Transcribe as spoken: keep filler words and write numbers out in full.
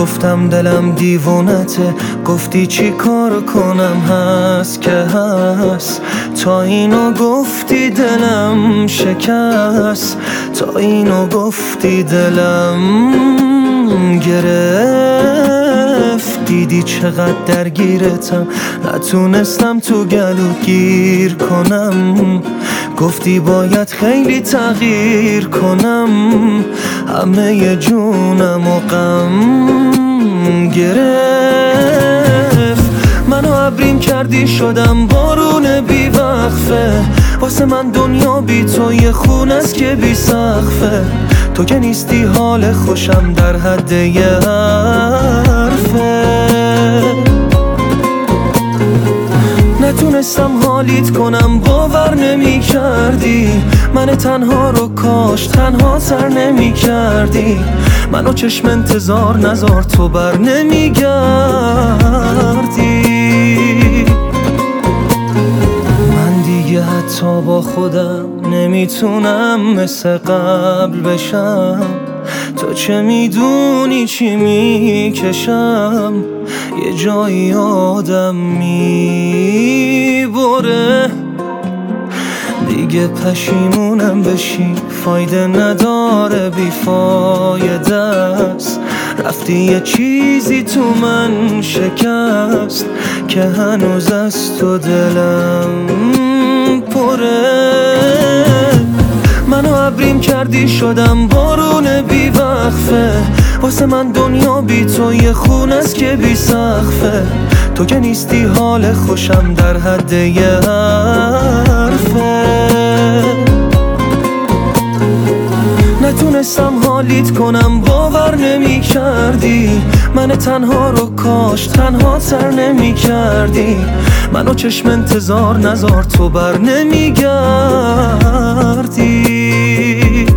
گفتم دلم دیوونته، گفتی چی کار کنم هست که هست. تا اینو گفتی دلم شکست، تا اینو گفتی دلم گرفت. دیدی چقدر درگیرتم، نتونستم تو گلو گیر کنم. گفتی باید خیلی تغییر کنم، همه جونم و غم گرفت. منو عبریم کردی شدم بارون بی وقفه، واسه من دنیا بی تو یه خونه است که بی سقفه. تو که نیستی حال خوشم در حد یه حرفه. نتونستم حالیت کنم، باور نمی کردی من تنها رو کاش تنها تر نمی کردی. منو چشم انتظار نزار تو بر نمی گردی. من دیگه حتی با خودم نمیتونم مثل قبل بشم. تو چه میدونی چی میکشم، یه جایی آدم میبره. دیگه پشیمونم بشی فایده نداره، بیفایده است. رفتی یه چیزی تو من شکست که هنوز از تو دلم پره. منو عبریم کردی شدم بارون بی وقفه، واسه من دنیا بی تو یه خونه است که بی سقفه. تو که نیستی حال خوشم در حد یه حرفه. نتونستم حالیت کنم، باور نمی کردی من تنها رو کاش تنها تر نمی کردی. منو چشم انتظار نزار تو بر نمی گردی.